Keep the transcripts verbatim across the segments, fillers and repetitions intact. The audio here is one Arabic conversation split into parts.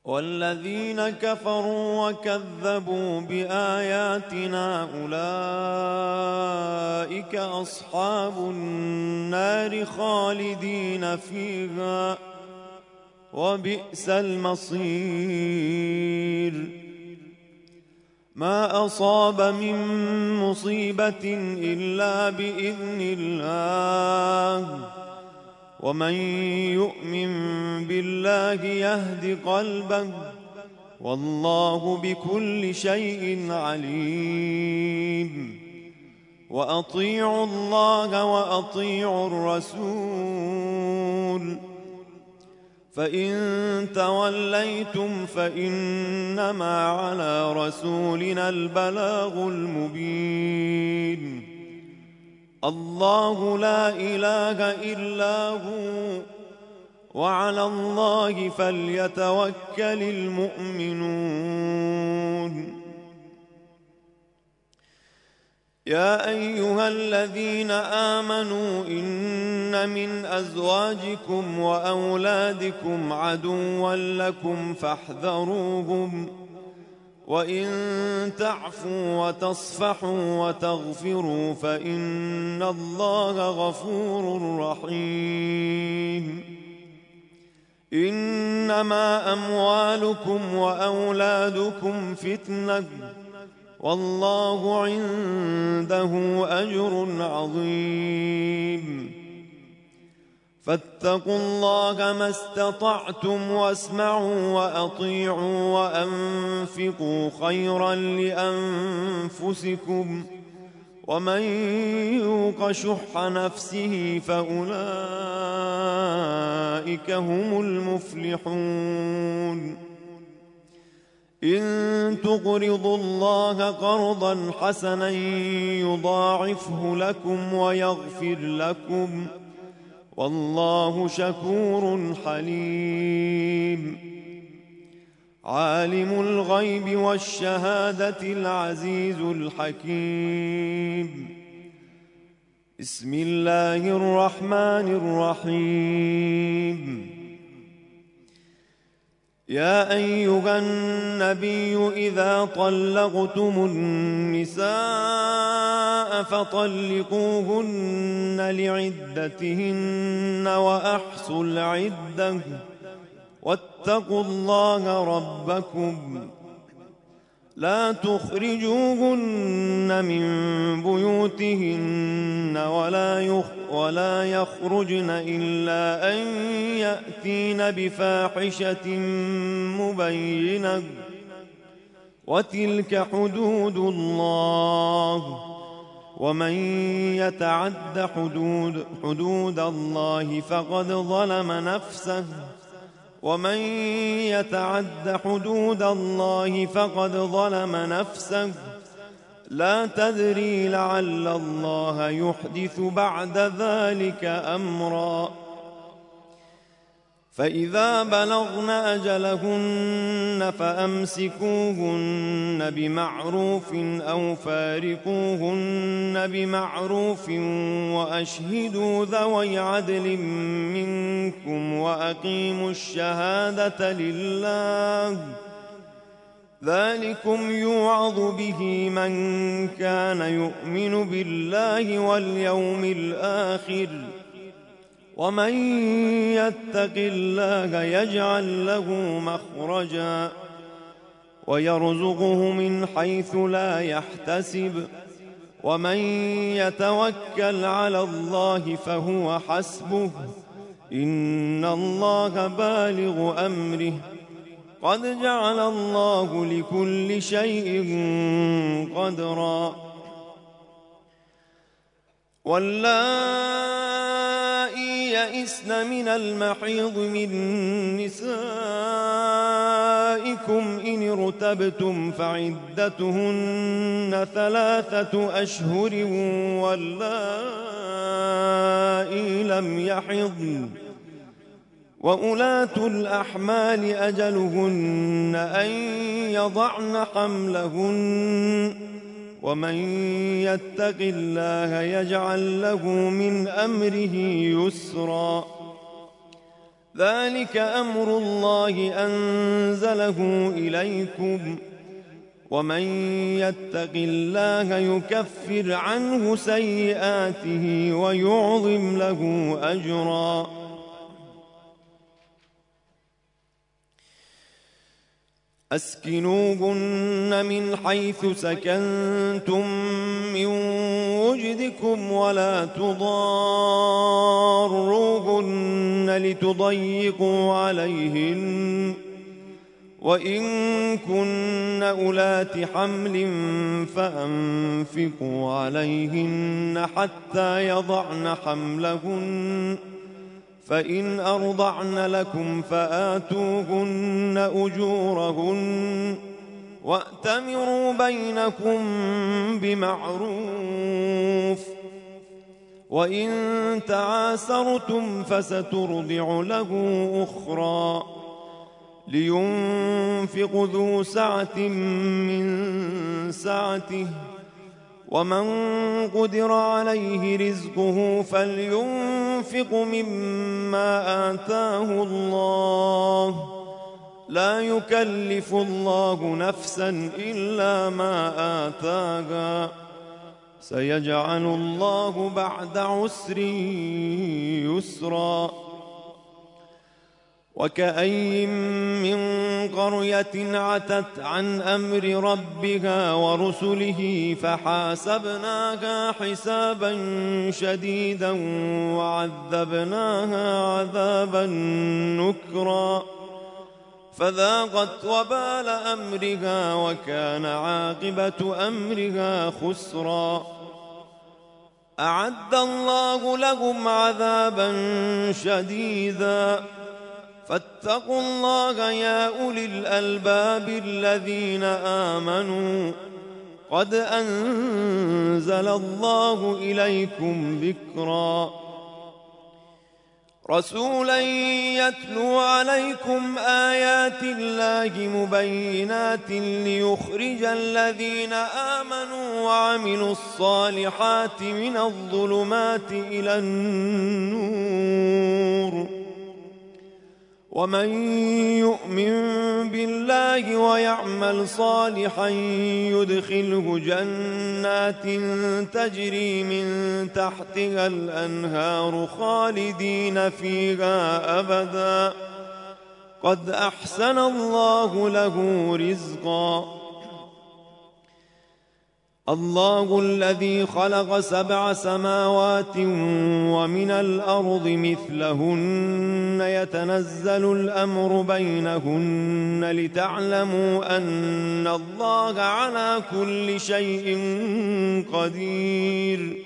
والذين كفروا وكذبوا بآياتنا أولئك أصحاب النار خالدين فيها وبئس المصير. ما أصاب من مصيبة إلا بإذن الله، ومن يؤمن بالله يهد قلبه، والله بكل شيء عليم. وأطيعوا الله وأطيعوا الرسول، فإن توليتم فإنما على رسولنا البلاغ المبين. الله لا إله إلا هو، وعلى الله فليتوكل المؤمنون. يا أيها الذين آمنوا إن من أزواجكم وأولادكم عدوا لكم فاحذروهم، وإن تعفوا وتصفحوا وتغفروا فإن الله غفور رحيم. إنما أموالكم وأولادكم فتنة، والله عنده أجر عظيم. فاتقوا الله ما استطعتم واسمعوا وأطيعوا وأنفقوا خيرا لأنفسكم، ومن يوق شح نفسه فأولئك هم المفلحون. إن تقرضوا الله قرضا حسنا يضاعفه لكم ويغفر لكم، والله شكور حليم. عالم الغيب والشهادة العزيز الحكيم. بسم الله الرحمن الرحيم. يا أيها النبي إذا طلقتم النساء فطلقوهن لعدتهن وأحصوا العدة، واتقوا الله ربكم لا تخرجوهن من بيوتهن ولا ولا يخرجن إلا أن يأتين بفاحشة مبينة، وتلك حدود الله، ومن يتعد حدود, حدود الله فقد ظلم نفسه، ومن يتعد حدود الله فقد ظلم نفسه. لا تدري لعل الله يحدث بعد ذلك أمرا. فإذا بلغن أجلهن فأمسكوهن بمعروف أو فارقوهن بمعروف، وأشهدوا ذوي عدل منكم وأقيموا الشهادة لله، ذلكم يوعظ به من كان يؤمن بالله واليوم الآخر، ومن يتق الله يجعل له مخرجا ويرزقه من حيث لا يحتسب، ومن يتوكل على الله فهو حسبه، إن الله بالغ أمره، قد جعل الله لكل شيء قدرا. واللائي يئسن من المحيض من نسائكم إن ارتبتم فعدتهن ثلاثة أشهر، واللائي لم يحضن، وأولاة الأحمال أجلهن أن يضعن حملهن، ومن يتق الله يجعل له من أمره يسرا. ذلك أمر الله أنزله إليكم ومن يتق الله يكفر عنه سيئاته ويعظم له أجرا أسكنوهن من حيث سكنتم من وجدكم ولا تضاروهن لتضيقوا عليهن وإن كن أولات حمل فأنفقوا عليهن حتى يضعن حملهن فإن أرضعن لكم فآتوهن أجورهن وأتمروا بينكم بمعروف وإن تعاسرتم فسترضع له أخرى لينفق ذو سعة من سعته ومن قدر عليه رزقه فلينفق مما آتاه الله لا يكلف الله نفسا إلا ما آتاها سيجعل الله بعد عسر يسرا وكأي من قرية عتت عن أمر ربها ورسله فحاسبناها حسابا شديدا وعذبناها عذابا نكرا فذاقت وبال أمرها وكان عاقبة أمرها خسرا أعد الله لهم عذابا شديدا فاتقوا الله يا أولي الألباب الذين آمنوا قد أنزل الله إليكم ذكرا رسولا يتلو عليكم آيات الله مبينات ليخرج الذين آمنوا وعملوا الصالحات من الظلمات إلى النور ومن يؤمن بالله ويعمل صالحا يدخله جنات تجري من تحتها الأنهار خالدين فيها أبدا قد أحسن الله له رزقا الله الذي خلق سبع سماوات ومن الأرض مثلهن يتنزل الأمر بينهن لتعلموا أن الله على كل شيء قدير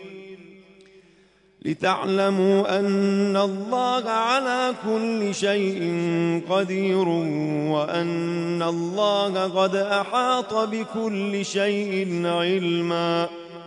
لتعلموا أن الله على كل شيء قدير وأن الله قد أحاط بكل شيء علما